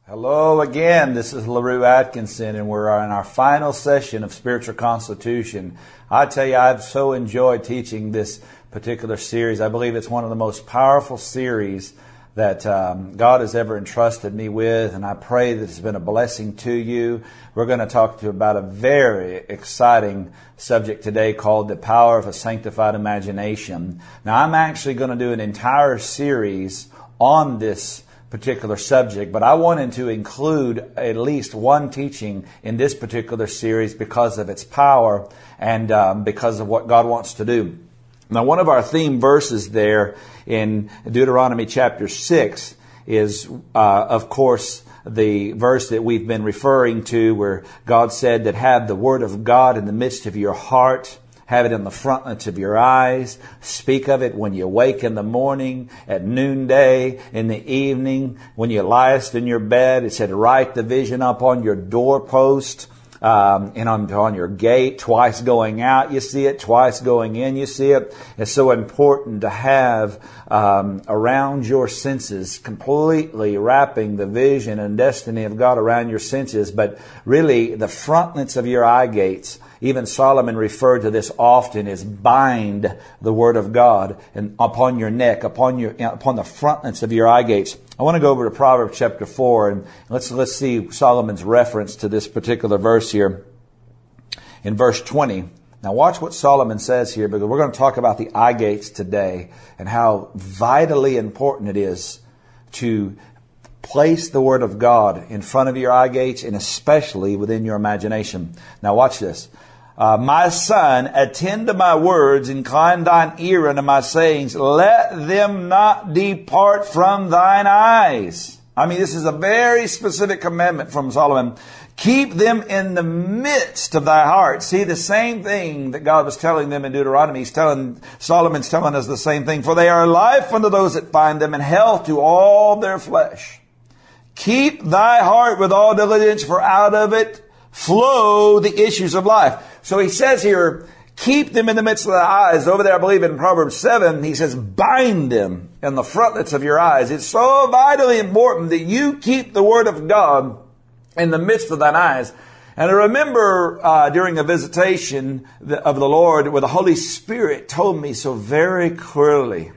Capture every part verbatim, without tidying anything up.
Hello again, this is LaRue Atkinson, and we're in our final session of Spiritual Constitution. I tell you, I've so enjoyed teaching this particular series. I believe it's one of the most powerful series that um, God has ever entrusted me with, and I pray that it's been a blessing to you. We're going to talk to you about a very exciting subject today called the power of a sanctified imagination. Now, I'm actually going to do an entire series on this particular subject, but I wanted to include at least one teaching in this particular series because of its power and um, because of what God wants to do. Now, one of our theme verses there in Deuteronomy chapter six is, uh, of course, the verse that we've been referring to where God said that have the Word of God in the midst of your heart, have it in the frontlets of your eyes. Speak of it when you wake in the morning, at noonday, in the evening, when you liest in your bed. It said, write the vision up on your doorpost, um, and on, on your gate, twice going out you see it, twice going in you see it. It's so important to have um, around your senses, completely wrapping the vision and destiny of God around your senses, but really the frontlets of your eye gates. Even Solomon referred to this often as bind the Word of God and upon your neck, upon your upon the frontlets of your eye gates. I want to go over to Proverbs chapter four and let's let's see Solomon's reference to this particular verse here in verse twenty. Now watch what Solomon says here, because we're going to talk about the eye gates today and how vitally important it is to place the Word of God in front of your eye gates and especially within your imagination. Now watch this. Uh, my son, attend to my words, incline thine ear unto my sayings. Let them not depart from thine eyes. I mean, this is a very specific commandment from Solomon. Keep them in the midst of thy heart. See, the same thing that God was telling them in Deuteronomy. He's telling, Solomon's telling us the same thing. For they are life unto those that find them and health to all their flesh. Keep thy heart with all diligence, for out of it flow the issues of life. So he says here, keep them in the midst of the eyes. Over there, I believe in Proverbs seven, he says, bind them in the frontlets of your eyes. It's so vitally important that you keep the Word of God in the midst of thine eyes. And I remember uh, during a visitation of the Lord where the Holy Spirit told me so very clearly.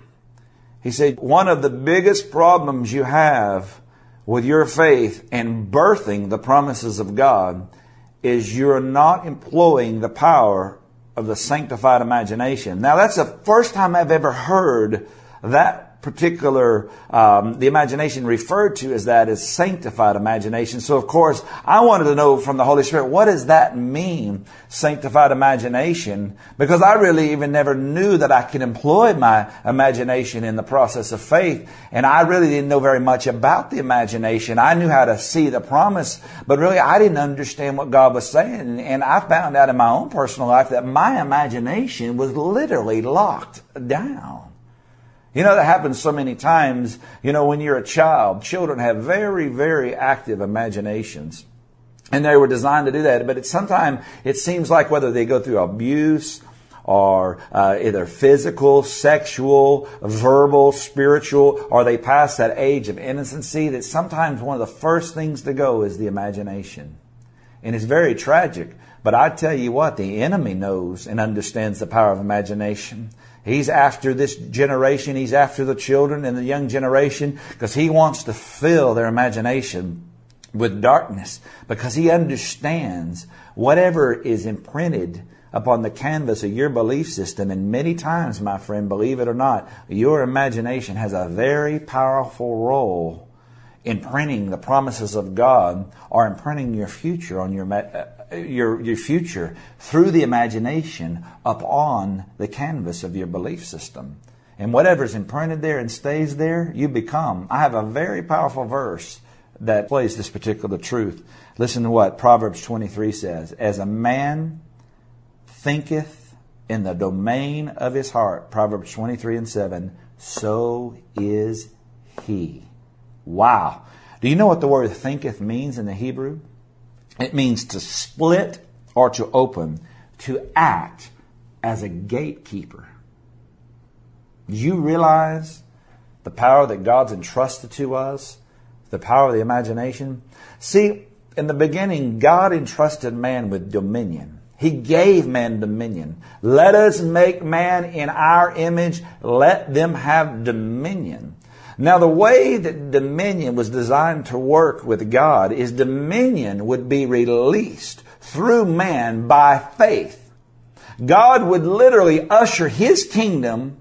He said, one of the biggest problems you have with your faith and birthing the promises of God is you're not employing the power of the sanctified imagination. Now, that's the first time I've ever heard that particular, um, the imagination referred to as that as sanctified imagination. So, of course, I wanted to know from the Holy Spirit, what does that mean, sanctified imagination? Because I really even never knew that I could employ my imagination in the process of faith. And I really didn't know very much about the imagination. I knew how to see the promise, but really I didn't understand what God was saying. And I found out in my own personal life that my imagination was literally locked down. You know, that happens so many times, you know, when you're a child. Children have very, very active imaginations. And they were designed to do that. But it, sometimes it seems like whether they go through abuse or uh, either physical, sexual, verbal, spiritual, or they pass that age of innocency, that sometimes one of the first things to go is the imagination. And it's very tragic. But I tell you what, the enemy knows and understands the power of imagination. He's after this generation. He's after the children and the young generation because he wants to fill their imagination with darkness, because he understands whatever is imprinted upon the canvas of your belief system. And many times, my friend, believe it or not, your imagination has a very powerful role imprinting the promises of God or imprinting your future on your your your future through the imagination upon the canvas of your belief system. And whatever's imprinted there and stays there, you become. I have a very powerful verse that plays this particular truth. Listen to what Proverbs twenty-three says. As a man thinketh in the domain of his heart, Proverbs twenty-three and seven, so is he. Wow. Do you know what the word thinketh means in the Hebrew? It means to split or to open, to act as a gatekeeper. Do you realize the power that God's entrusted to us The power of the imagination. See, in the beginning, God entrusted man with dominion. He gave man dominion. Let us make man in our image. Let them have dominion. Now, the way that dominion was designed to work with God is dominion would be released through man by faith. God would literally usher His kingdom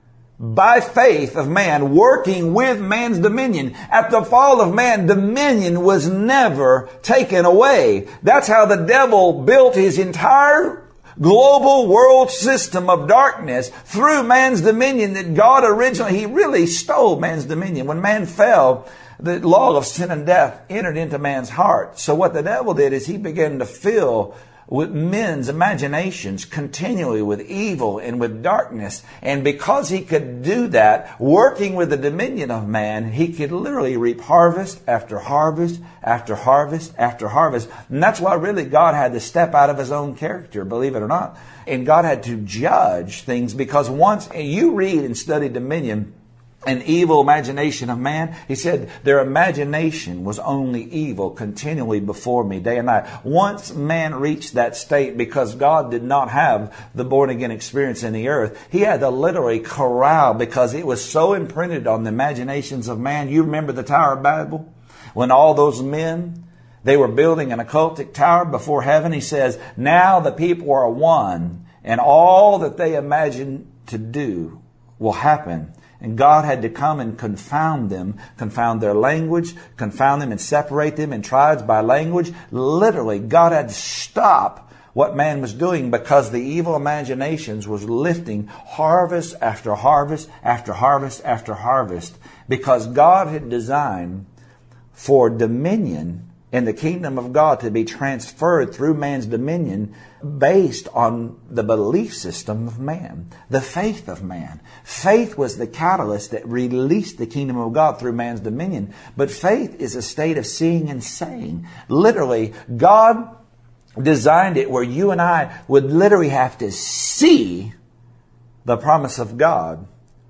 by faith of man, working with man's dominion. At the fall of man, dominion was never taken away. That's how the devil built his entire global world system of darkness through man's dominion that God originally, He really stole man's dominion. When man fell, the law of sin and death entered into man's heart. So what the devil did is he began to fill with men's imaginations continually with evil and with darkness. And because he could do that, working with the dominion of man, he could literally reap harvest after harvest after harvest after harvest. And that's why really God had to step out of His own character, believe it or not. And God had to judge things, because once you read and study dominion, an evil imagination of man, He said, their imagination was only evil continually before me day and night. Once man reached that state, because God did not have the born again experience in the earth, He had to literally corral, because it was so imprinted on the imaginations of man. You remember the Tower of Babel? When all those men, they were building an occultic tower before heaven. He says, now the people are one, and all that they imagine to do will happen. And God had to come and confound them, confound their language, confound them and separate them in tribes by language. Literally, God had to stop what man was doing, because the evil imaginations was lifting harvest after harvest after harvest after harvest. Because God had designed for dominion in the kingdom of God to be transferred through man's dominion based on the belief system of man, the faith of man. Faith was the catalyst that released the kingdom of God through man's dominion. But faith is a state of seeing and saying. Literally, God designed it where you and I would literally have to see the promise of God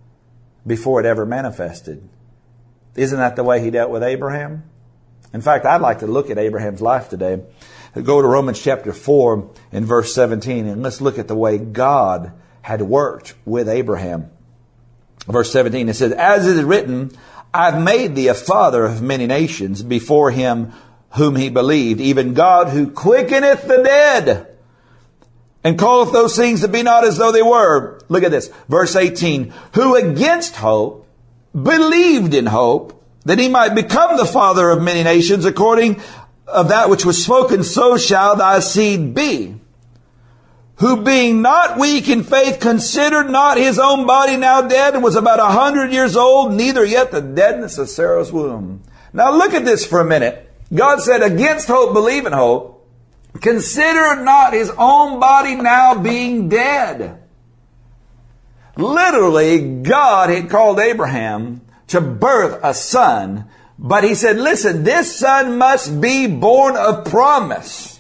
before it ever manifested. Isn't that the way He dealt with Abraham? In fact, I'd like to look at Abraham's life today. Go to Romans chapter four and verse seventeen, and let's look at the way God had worked with Abraham. Verse seventeen, it says, as it is written, I've made thee a father of many nations before Him whom he believed, even God who quickeneth the dead, and calleth those things that be not as though they were. Look at this. Verse eighteen, who against hope believed in hope, that he might become the father of many nations, according of that which was spoken, so shall thy seed be. Who being not weak in faith, considered not his own body now dead, and was about a hundred years old, neither yet the deadness of Sarah's womb. Now look at this for a minute. God said, against hope believe in hope. Consider not his own body now being dead. Literally, God had called Abraham to birth a son, but He said, listen, this son must be born of promise.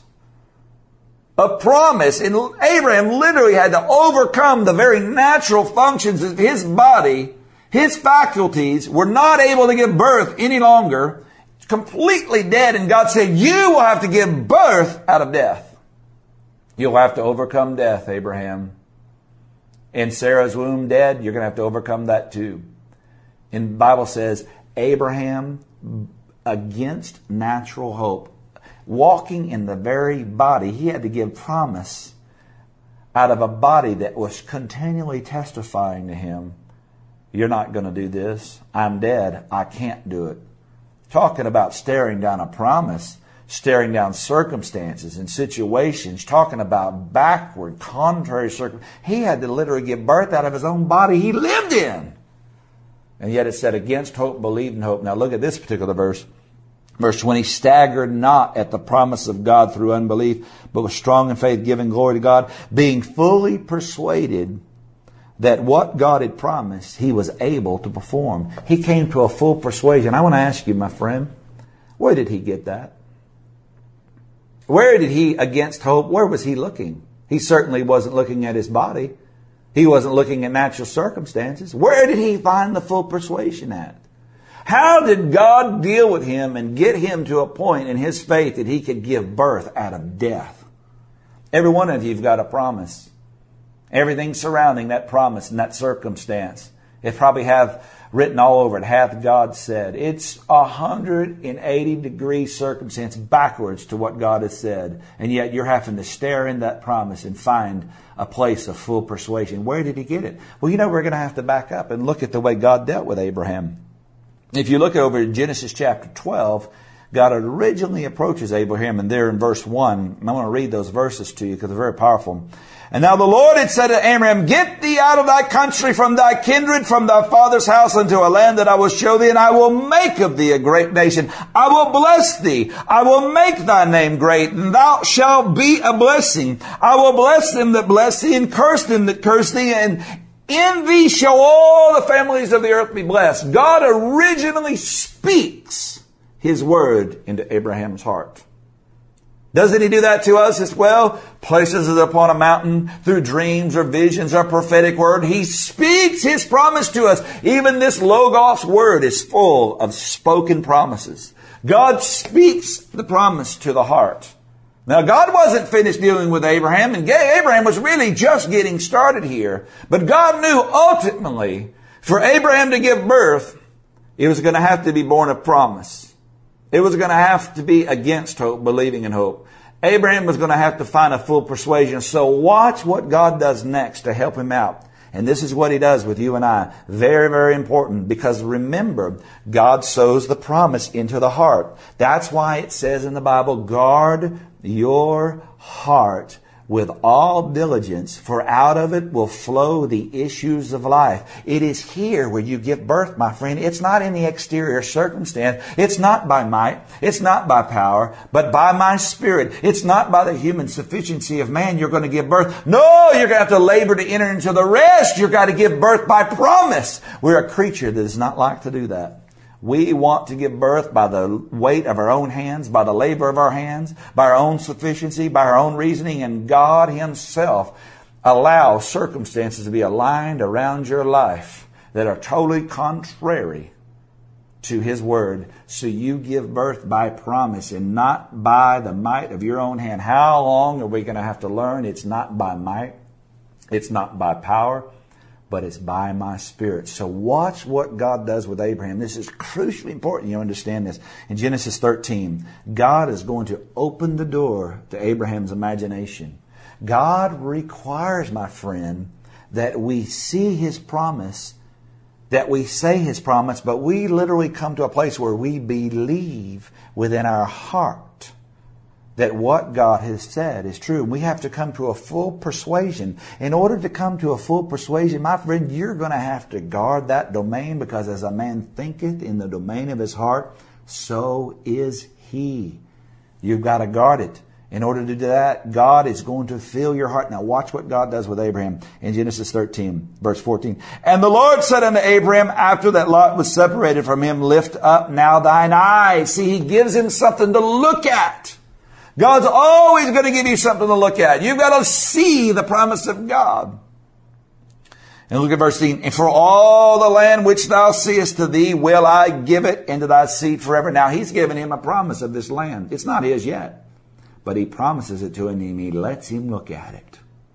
Of promise. And Abraham literally had to overcome the very natural functions of his body. His faculties were not able to give birth any longer. Completely dead. And God said, you will have to give birth out of death. You'll have to overcome death, Abraham. In Sarah's womb dead, you're going to have to overcome that too. And the Bible says, Abraham, against natural hope, walking in the very body, he had to give promise out of a body that was continually testifying to him, you're not going to do this. I'm dead. I can't do it. Talking about staring down a promise, staring down circumstances and situations, talking about backward, contrary circumstances. He had to literally give birth out of his own body he lived in. And yet it said, against hope, believed in hope. Now look at this particular verse. Verse twenty, staggered not at the promise of God through unbelief, but was strong in faith, giving glory to God, being fully persuaded that what God had promised, He was able to perform. He came to a full persuasion. I want to ask you, my friend, where did he get that? Where did he, against hope, where was he looking? He certainly wasn't looking at his body. He wasn't looking at natural circumstances. Where did he find the full persuasion at? How did God deal with him and get him to a point in his faith that he could give birth out of death? Every one of you have got a promise. Everything surrounding that promise and that circumstance. It probably have written all over it, hath God said. It's a one hundred eighty degree circumstance backwards to what God has said. And yet you're having to stare in that promise and find a place of full persuasion. Where did he get it? Well, you know, we're going to have to back up and look at the way God dealt with Abraham. If you look over in Genesis chapter twelve, God originally approaches Abraham, and there in verse one, and I want to read those verses to you because they're very powerful. And now the Lord had said to Abraham, get thee out of thy country, from thy kindred, from thy father's house, unto a land that I will show thee, and I will make of thee a great nation. I will bless thee. I will make thy name great, and thou shalt be a blessing. I will bless them that bless thee, and curse them that curse thee, and in thee shall all the families of the earth be blessed. God originally speaks His word into Abraham's heart. Doesn't He do that to us as well? Places us upon a mountain through dreams or visions or prophetic word. He speaks His promise to us. Even this Logos word is full of spoken promises. God speaks the promise to the heart. Now, God wasn't finished dealing with Abraham, and Abraham was really just getting started here. But God knew ultimately for Abraham to give birth, it was going to have to be born of promise. It was going to have to be against hope, believing in hope. Abraham was going to have to find a full persuasion. So watch what God does next to help him out. And this is what He does with you and I. Very, very important. Because remember, God sows the promise into the heart. That's why it says in the Bible, guard your heart with all diligence, for out of it will flow the issues of life. It is here where you give birth, my friend. It's not in the exterior circumstance. It's not by might. It's not by power, but by my Spirit. It's not by the human sufficiency of man you're going to give birth. No, you're going to have to labor to enter into the rest. You've got to give birth by promise. We're a creature that does not like to do that. We want to give birth by the weight of our own hands, by the labor of our hands, by our own sufficiency, by our own reasoning, and God Himself allows circumstances to be aligned around your life that are totally contrary to His Word. So you give birth by promise and not by the might of your own hand. How long are we going to have to learn? It's not by might. It's not by power. But it's by my Spirit. So watch what God does with Abraham. This is crucially important you understand this. In Genesis thirteen, God is going to open the door to Abraham's imagination. God requires, my friend, that we see His promise, that we say His promise, but we literally come to a place where we believe within our heart that what God has said is true. We have to come to a full persuasion. In order to come to a full persuasion, my friend, you're going to have to guard that domain, because as a man thinketh in the domain of his heart, so is he. You've got to guard it. In order to do that, God is going to fill your heart. Now watch what God does with Abraham in Genesis thirteen, verse fourteen. And the Lord said unto Abraham, after that Lot was separated from him, lift up now thine eyes. See, He gives him something to look at. God's always going to give you something to look at. You've got to see the promise of God. And look at verse eighteen. And for all the land which thou seest, to thee will I give it, and to thy seed forever. Now He's given him a promise of this land. It's not his yet, but He promises it to him, and He lets him look at it.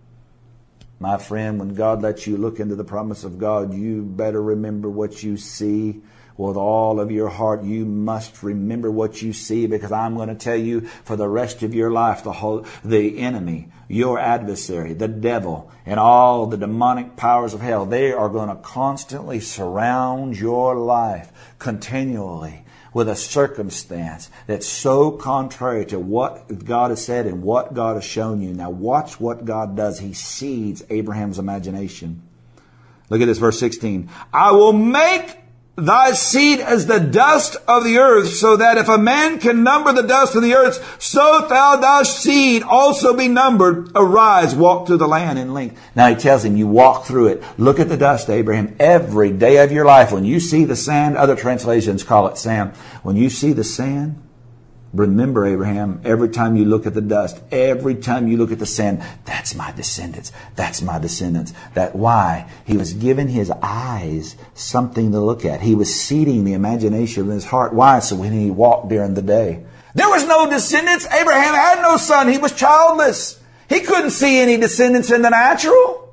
My friend, when God lets you look into the promise of God, you better remember what you see. With all of your heart, you must remember what you see, because I'm going to tell you for the rest of your life, the whole, the enemy, your adversary, the devil, and all the demonic powers of hell, they are going to constantly surround your life continually with a circumstance that's so contrary to what God has said and what God has shown you. Now watch what God does. He seeds Abraham's imagination. Look at this, verse sixteen. I will make thy seed as the dust of the earth, so that if a man can number the dust of the earth, so shall thy seed also be numbered. Arise, walk through the land in length. Now He tells him, you walk through it. Look at the dust, Abraham. Every day of your life, when you see the sand, other translations call it sand. When you see the sand, Remember, Abraham, every time you look at the dust, every time you look at the sand, that's my descendants. That's my descendants. That why? He was giving his eyes something to look at. He was seeding the imagination in his heart. Why? So when he walked during the day, there was no descendants. Abraham had no son. He was childless. He couldn't see any descendants in the natural.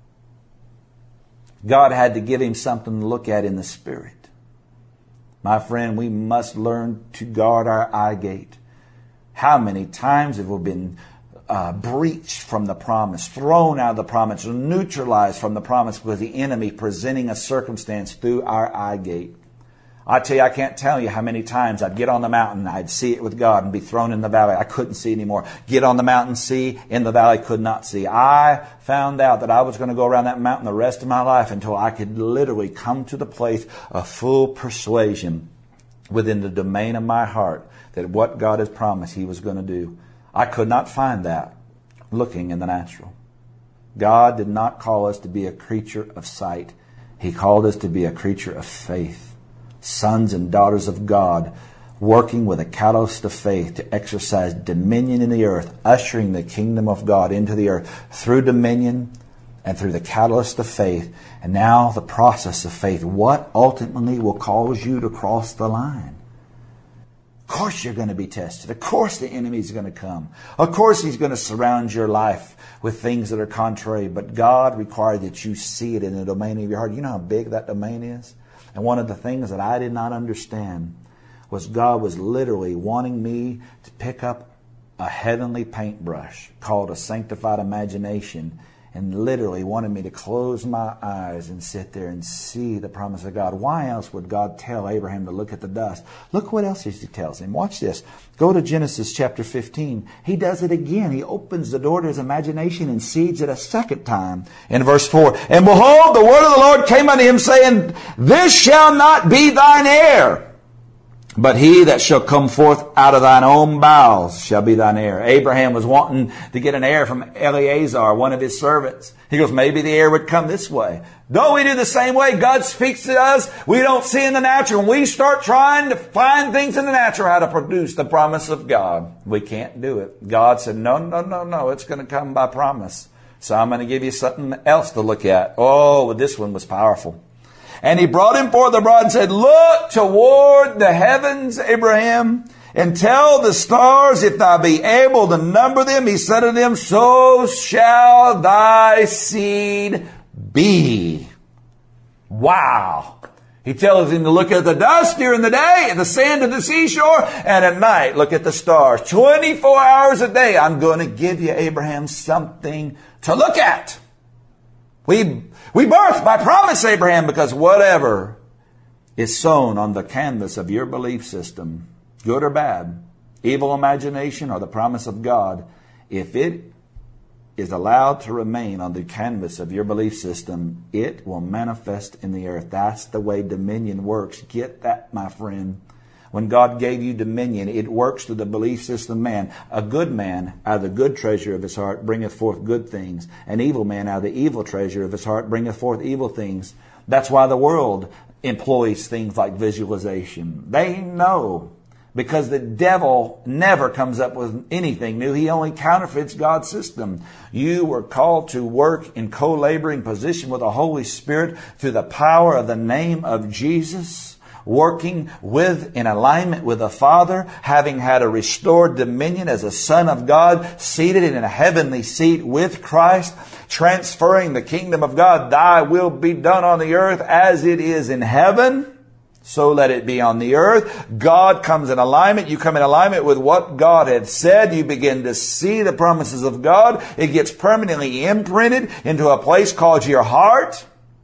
God had to give him something to look at in the spirit. My friend, we must learn to guard our eye gate. How many times have we been uh, breached from the promise, thrown out of the promise, neutralized from the promise because the enemy presenting a circumstance through our eye gate? I tell you, I can't tell you how many times I'd get on the mountain, I'd see it with God and be thrown in the valley. I couldn't see anymore. Get on the mountain, see, in the valley, could not see. I found out that I was going to go around that mountain the rest of my life until I could literally come to the place of full persuasion within the domain of my heart that what God has promised He was going to do. I could not find that looking in the natural. God did not call us to be a creature of sight. He called us to be a creature of faith. Sons and daughters of God, working with a catalyst of faith to exercise dominion in the earth, ushering the kingdom of God into the earth through dominion and through the catalyst of faith. And now the process of faith. What ultimately will cause you to cross the line? Of course you're going to be tested. Of course the enemy is going to come. Of course he's going to surround your life with things that are contrary. But God required that you see it in the domain of your heart. You know how big that domain is? And one of the things that I did not understand was God was literally wanting me to pick up a heavenly paintbrush called a sanctified imagination and literally wanted me to close my eyes and sit there and see the promise of God. Why else would God tell Abraham to look at the dust? Look what else He tells him. Watch this. Go to Genesis chapter fifteen. He does it again. He opens the door to his imagination and seeds it a second time. In verse four, and behold, the word of the Lord came unto him, saying, this shall not be thine heir, but he that shall come forth out of thine own bowels shall be thine heir. Abraham was wanting to get an heir from Eleazar, one of his servants. He goes, maybe the heir would come this way. Don't we do the same way? God speaks to us. We don't see in the natural. When we start trying to find things in the natural, how to produce the promise of God, we can't do it. God said, no, no, no, no. It's going to come by promise. So I'm going to give you something else to look at. Oh, this one was powerful. And he brought him forth abroad and said, look toward the heavens, Abraham, and tell the stars if thou be able to number them. He said to them, so shall thy seed be. Wow. He tells him to look at the dust during the day and the sand of the seashore, and at night look at the stars. twenty-four hours a day, I'm going to give you, Abraham, something to look at. We we birth by promise, Abraham, because whatever is sown on the canvas of your belief system, good or bad, evil imagination or the promise of God, if it is allowed to remain on the canvas of your belief system, it will manifest in the earth. That's the way dominion works. Get that, my friend. When God gave you dominion, it works through the belief system man. A good man out of the good treasure of his heart bringeth forth good things. An evil man out of the evil treasure of his heart bringeth forth evil things. That's why the world employs things like visualization. They know, because the devil never comes up with anything new. He only counterfeits God's system. You were called to work in co-laboring position with the Holy Spirit through the power of the name of Jesus, working with, in alignment with the Father, having had a restored dominion as a son of God, seated in a heavenly seat with Christ, transferring the kingdom of God. Thy will be done on the earth as it is in heaven. So let it be on the earth. God comes in alignment. You come in alignment with what God had said. You begin to see the promises of God. It gets permanently imprinted into a place called your heart.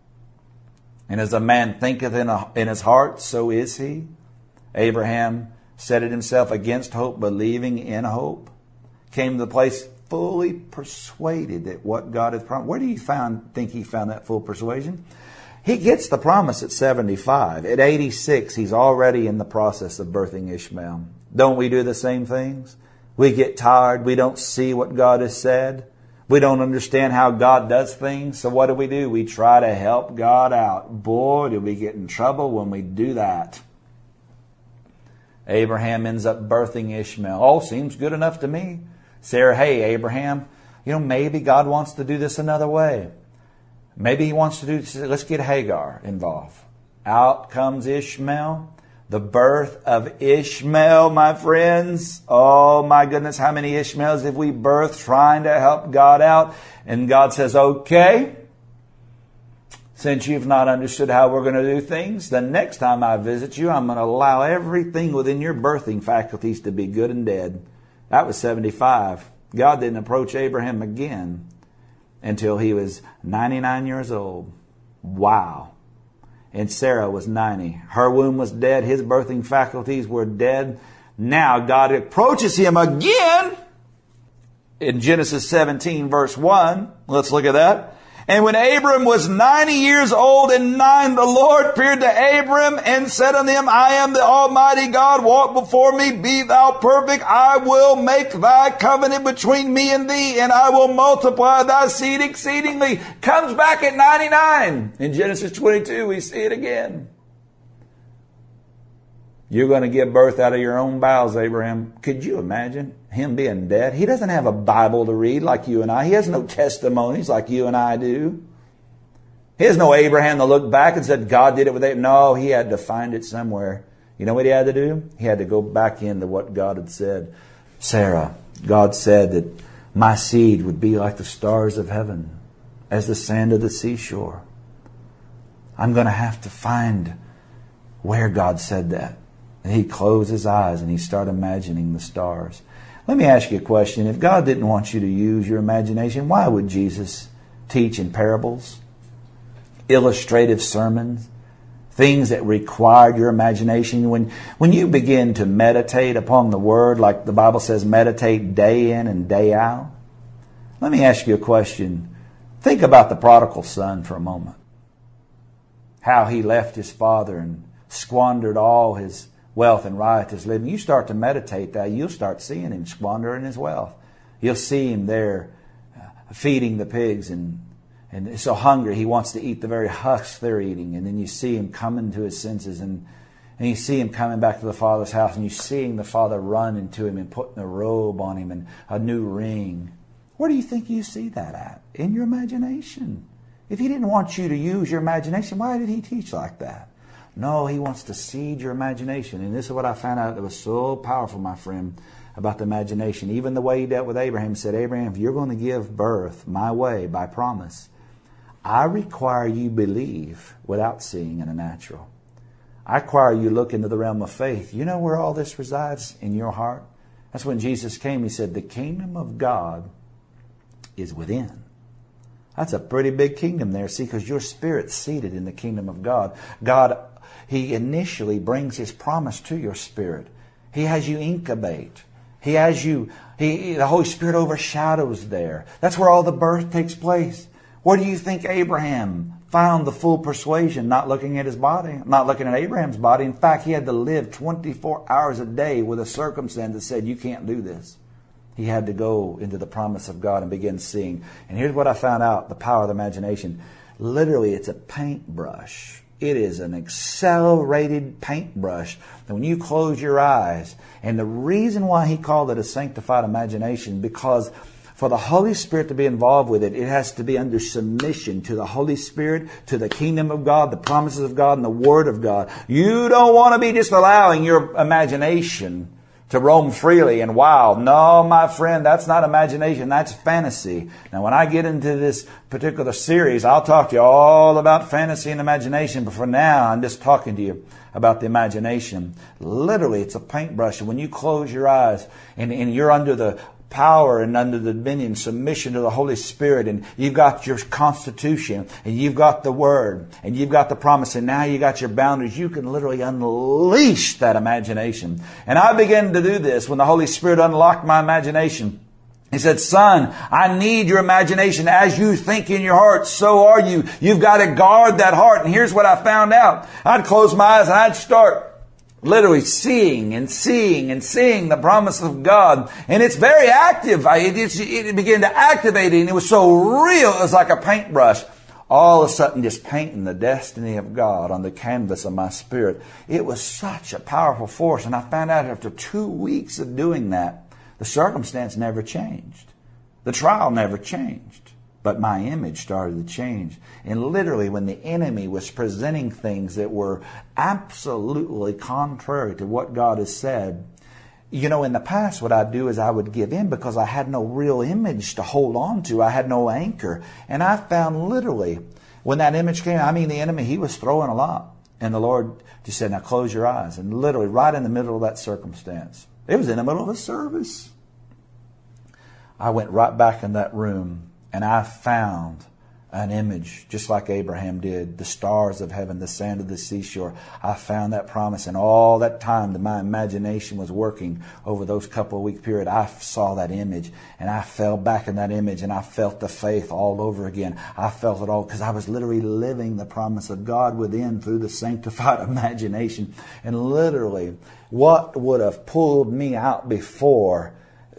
And as a man thinketh in, a, in his heart, so is he. Abraham set it himself against hope, believing in hope. Came to the place fully persuaded that what God has promised. Where do you find, think he found that full persuasion? He gets the promise at seventy-five. At eighty-six, he's already in the process of birthing Ishmael. Don't we do the same things? We get tired. We don't see what God has said. We don't understand how God does things. So what do we do? We try to help God out. Boy, do we get in trouble when we do that. Abraham ends up birthing Ishmael. Oh, seems good enough to me. Sarah, hey, Abraham, you know, maybe God wants to do this another way. Maybe He wants to do this. Let's get Hagar involved. Out comes Ishmael. The birth of Ishmael, my friends. Oh my goodness, how many Ishmaels have we birthed trying to help God out? And God says, okay, since you've not understood how we're going to do things, the next time I visit you, I'm going to allow everything within your birthing faculties to be good and dead. That was seventy-five. God didn't approach Abraham again until he was ninety-nine years old. Wow. And Sarah was ninety. Her womb was dead. His birthing faculties were dead. Now God approaches him again in Genesis seventeen, verse one. Let's look at that. And when Abram was ninety years old and nine, the Lord appeared to Abram and said unto him, I am the Almighty God. Walk before me. Be thou perfect. I will make thy covenant between me and thee, and I will multiply thy seed exceedingly. Comes back at ninety-nine. In Genesis twenty-two, we see it again. You're going to give birth out of your own bowels, Abraham. Could you imagine him being dead? He doesn't have a Bible to read like you and I. He has no testimonies like you and I do. He has no Abraham to look back and said, God did it with Abraham. No, he had to find it somewhere. You know what he had to do? He had to go back into what God had said. Sarah, God said that my seed would be like the stars of heaven, as the sand of the seashore. I'm going to have to find where God said that. And he closed his eyes and he started imagining the stars. Let me ask you a question. If God didn't want you to use your imagination, why would Jesus teach in parables, illustrative sermons, things that required your imagination? When, when you begin to meditate upon the Word, like the Bible says, meditate day in and day out. Let me ask you a question. Think about the prodigal son for a moment. How he left his father and squandered all his wealth and riotous living. You start to meditate that, you'll start seeing him squandering his wealth. You'll see him there uh, feeding the pigs, and and so hungry he wants to eat the very husks they're eating. And then you see him coming to his senses, and, and you see him coming back to the father's house, and you seeing the father run into him and putting a robe on him and a new ring. Where do you think you see that at? In your imagination. If he didn't want you to use your imagination, why did he teach like that? No, he wants to seed your imagination. And this is what I found out that was so powerful, my friend, about the imagination. Even the way he dealt with Abraham, he said, Abraham, if you're going to give birth my way, by promise, I require you believe without seeing in the natural. I require you look into the realm of faith. You know where all this resides? In your heart. That's when Jesus came. He said, the kingdom of God is within. That's a pretty big kingdom there, see, because your spirit's seated in the kingdom of God. God, He initially brings His promise to your spirit. He has you incubate. He has you, he, the Holy Spirit overshadows there. That's where all the birth takes place. Where do you think Abraham found the full persuasion? Not looking at his body, not looking at Abraham's body. In fact, he had to live twenty-four hours a day with a circumstance that said, you can't do this. He had to go into the promise of God and begin seeing. And here's what I found out, the power of the imagination. Literally, it's a paintbrush. It is an accelerated paintbrush. And when you close your eyes, and the reason why he called it a sanctified imagination, because for the Holy Spirit to be involved with it, it has to be under submission to the Holy Spirit, to the kingdom of God, the promises of God, and the Word of God. You don't want to be just allowing your imagination to roam freely and wild. No, my friend, that's not imagination. That's fantasy. Now, when I get into this particular series, I'll talk to you all about fantasy and imagination. But for now, I'm just talking to you about the imagination. Literally, it's a paintbrush. And when you close your eyes and, and you're under the power and under the dominion, submission to the Holy Spirit, and you've got your constitution, and you've got the Word, and you've got the promise, and now you got your boundaries, you can literally unleash that imagination. And I began to do this when the Holy Spirit unlocked my imagination. He said, son, I need your imagination. As you think in your heart, so are you. You've got to guard that heart. And here's what I found out. I'd close my eyes and I'd start literally seeing and seeing and seeing the promise of God. And it's very active. I, it, it began to activate it, and it was so real. It was like a paintbrush. all of a sudden just painting the destiny of God on the canvas of my spirit. It was such a powerful force. And I found out after two weeks of doing that, the circumstance never changed. The trial never changed. But my image started to change. And literally when the enemy was presenting things that were absolutely contrary to what God has said, you know, in the past what I'd do is I would give in because I had no real image to hold on to. I had no anchor. And I found literally when that image came, I mean the enemy, he was throwing a lot. And the Lord just said, now close your eyes. And literally right in the middle of that circumstance, it was in the middle of a service, I went right back in that room and I found an image just like Abraham did, the stars of heaven, the sand of the seashore. I found that promise, and all that time that my imagination was working over those couple of week period, I saw that image and I fell back in that image and I felt the faith all over again. I felt it all because I was literally living the promise of God within through the sanctified imagination. And literally what would have pulled me out before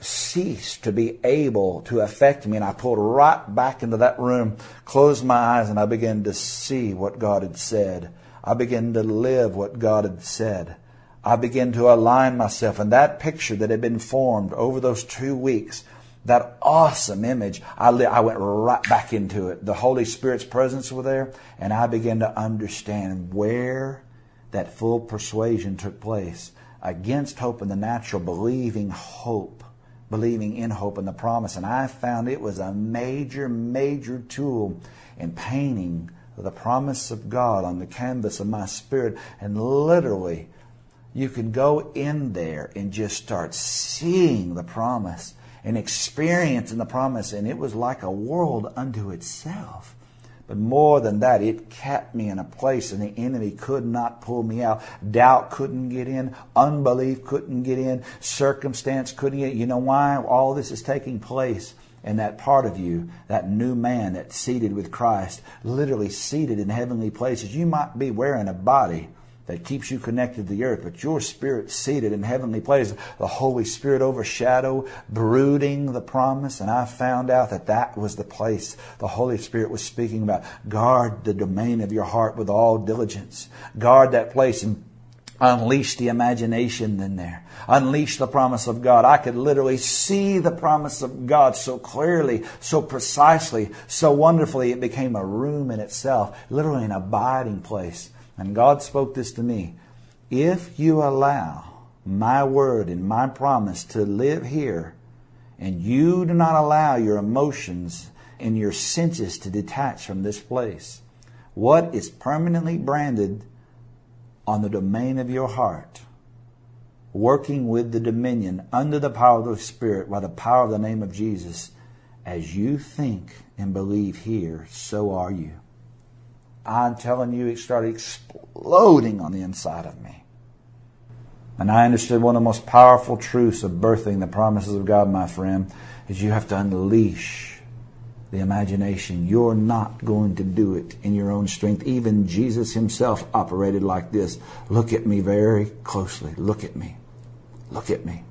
ceased to be able to affect me. And I pulled right back into that room, closed my eyes, and I began to see what God had said. I began to live what God had said. I began to align myself. And that picture that had been formed over those two weeks, that awesome image, I, li- I went right back into it. The Holy Spirit's presence was there, and I began to understand where that full persuasion took place. Against hope in the natural, believing hope. Believing in hope and the promise. And I found it was a major, major tool in painting the promise of God on the canvas of my spirit. And literally, you can go in there and just start seeing the promise and experiencing the promise. And it was like a world unto itself. But more than that, it kept me in a place and the enemy could not pull me out. Doubt couldn't get in. Unbelief couldn't get in. Circumstance couldn't get in. You know why? All this is taking place in that part of you, that new man that's seated with Christ, literally seated in heavenly places. You might be wearing a body that keeps you connected to the earth, but your spirit's seated in heavenly places. The Holy Spirit overshadow, brooding the promise. And I found out that that was the place the Holy Spirit was speaking about. Guard the domain of your heart with all diligence. Guard that place and unleash the imagination in there. Unleash the promise of God. I could literally see the promise of God so clearly, so precisely, so wonderfully. It became a room in itself, literally an abiding place. And God spoke this to me. If you allow my word and my promise to live here, and you do not allow your emotions and your senses to detach from this place, what is permanently branded on the domain of your heart, working with the dominion under the power of the Spirit by the power of the name of Jesus, as you think and believe here, so are you. I'm telling you, it started exploding on the inside of me. And I understood one of the most powerful truths of birthing the promises of God, my friend, is you have to unleash the imagination. You're not going to do it in your own strength. Even Jesus himself operated like this. Look at me very closely. Look at me. Look at me.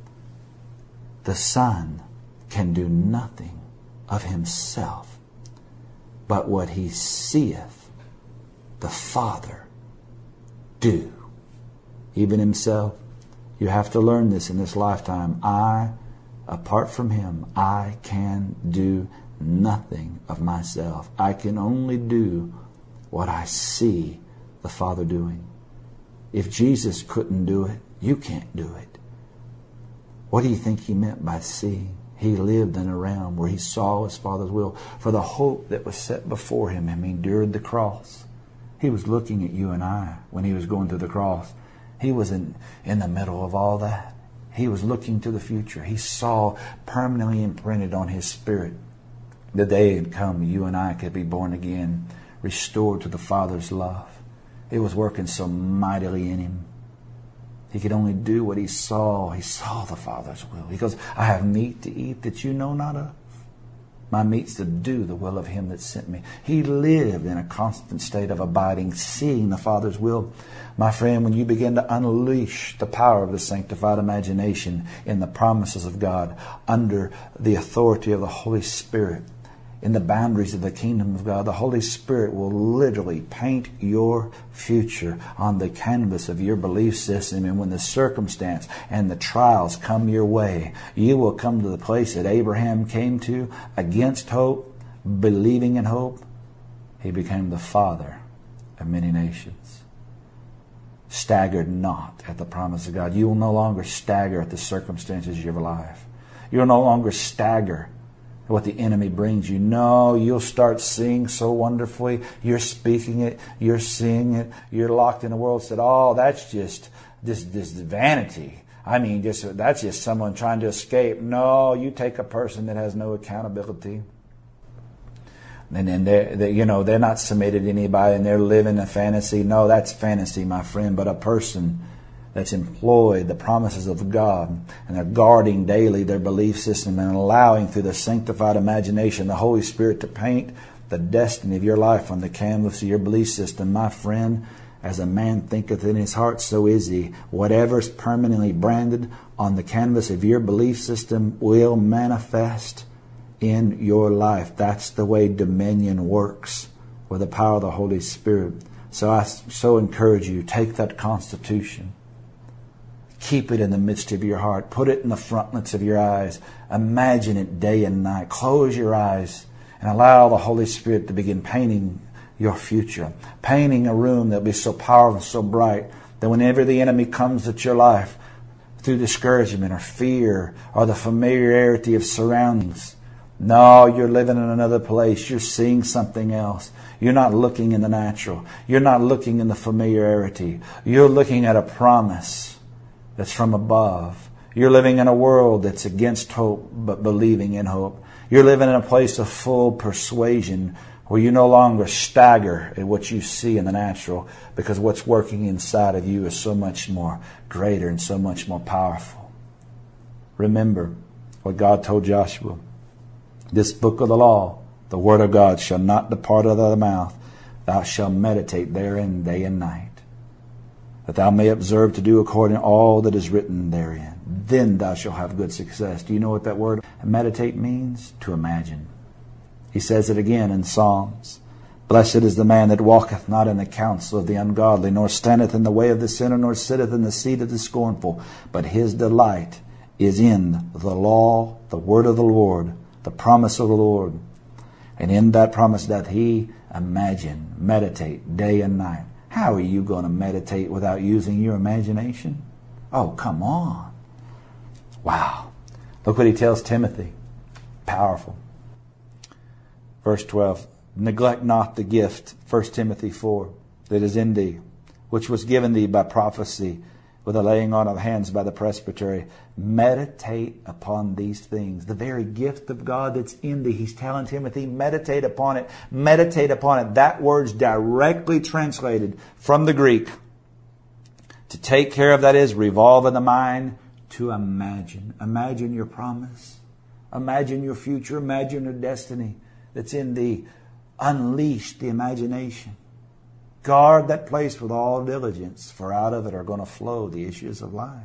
The Son can do nothing of himself but what he seeth the Father do. Even himself. You have to learn this in this lifetime. I, apart from him, I can do nothing of myself. I can only do what I see the Father doing. If Jesus couldn't do it, you can't do it. What do you think he meant by seeing? He lived in a realm where he saw his Father's will. For the hope that was set before him, and he endured the cross. He was looking at you and I when he was going to the cross. He was in, in the middle of all that. He was looking to the future. He saw permanently imprinted on his spirit the day had come you and I could be born again, restored to the Father's love. It was working so mightily in him. He could only do what he saw. He saw the Father's will. He goes, I have meat to eat that you know not of. My meat's to do the will of him that sent me. He lived in a constant state of abiding, seeing the Father's will. My friend, when you begin to unleash the power of the sanctified imagination in the promises of God under the authority of the Holy Spirit, in the boundaries of the kingdom of God. The Holy Spirit will literally paint your future on the canvas of your belief system. And when the circumstance and the trials come your way, you will come to the place that Abraham came to, against hope, believing in hope. He became the father of many nations. Staggered not at the promise of God. You will no longer stagger at the circumstances of your life. You'll no longer stagger at what the enemy brings you. No, you'll start seeing so wonderfully. You're speaking it. You're seeing it. You're locked in a world that said, oh, that's just this, this vanity. I mean, just that's just someone trying to escape. No, you take a person that has no accountability. And then they're, they, you know, they're not submitted to anybody and they're living a fantasy. No, that's fantasy, my friend. But a person that's employed the promises of God and they're guarding daily their belief system and allowing through their sanctified imagination the Holy Spirit to paint the destiny of your life on the canvas of your belief system. My friend, as a man thinketh in his heart, so is he. Whatever's permanently branded on the canvas of your belief system will manifest in your life. That's the way dominion works, with the power of the Holy Spirit. So I so encourage you, take that constitution. Keep it in the midst of your heart. Put it in the frontlets of your eyes. Imagine it day and night. Close your eyes and allow the Holy Spirit to begin painting your future. Painting a room that will be so powerful, so bright, that whenever the enemy comes at your life through discouragement or fear or the familiarity of surroundings, no, you're living in another place. You're seeing something else. You're not looking in the natural. You're not looking in the familiarity. You're looking at a promise that's from above. You're living in a world that's against hope, but believing in hope. You're living in a place of full persuasion where you no longer stagger at what you see in the natural, because what's working inside of you is so much more greater and so much more powerful. Remember what God told Joshua. This book of the law, the word of God, shall not depart out of thy mouth. Thou shalt meditate therein day and night, that thou may observe to do according to all that is written therein. Then thou shalt have good success. Do you know what that word meditate means? To imagine. He says it again in Psalms. Blessed is the man that walketh not in the counsel of the ungodly, nor standeth in the way of the sinner, nor sitteth in the seat of the scornful. But his delight is in the law, the word of the Lord, the promise of the Lord. And in that promise doth he imagine, meditate day and night. How are you going to meditate without using your imagination? Oh, come on. Wow. Look what he tells Timothy. Powerful. Verse twelve. Neglect not the gift, First Timothy four, that is in thee, which was given thee by prophecy, with the laying on of hands by the presbytery. Meditate upon these things. The very gift of God that's in thee. He's telling Timothy, meditate upon it. Meditate upon it. That word's directly translated from the Greek. To take care of, that is, revolve in the mind. To imagine. Imagine your promise. Imagine your future. Imagine your destiny that's in thee. Unleash the imagination. Guard that place with all diligence, for out of it are going to flow the issues of life.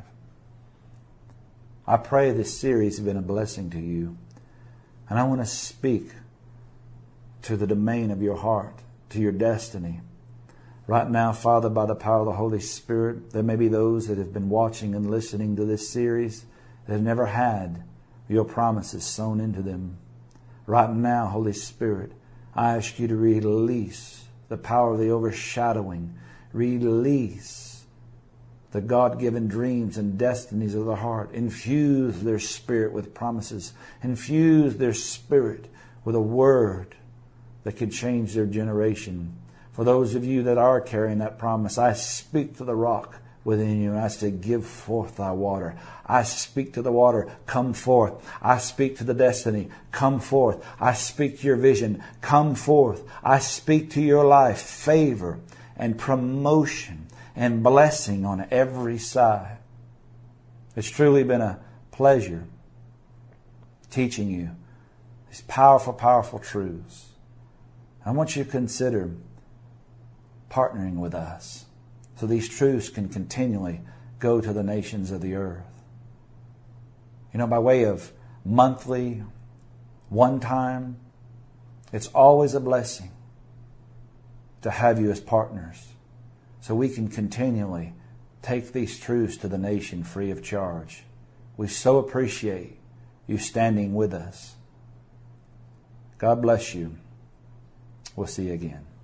I pray this series has been a blessing to you. And I want to speak to the domain of your heart, to your destiny. Right now, Father, by the power of the Holy Spirit, there may be those that have been watching and listening to this series that have never had your promises sown into them. Right now, Holy Spirit, I ask you to release the power of the overshadowing. Release the God-given dreams and destinies of the heart. Infuse their spirit with promises. Infuse their spirit with a word that can change their generation. For those of you that are carrying that promise, I speak to the rock within you and I say, give forth thy water. I speak to the water, come forth. I speak to the destiny, come forth. I speak to your vision, come forth. I speak to your life, favor and promotion and blessing on every side. It's truly been a pleasure teaching you these powerful, powerful truths. I want you to consider partnering with us so these truths can continually go to the nations of the earth. You know, by way of monthly, one-time It's always a blessing to have you as partners so we can continually take these truths to the nation free of charge. We so appreciate you standing with us. God bless you. We'll see you again.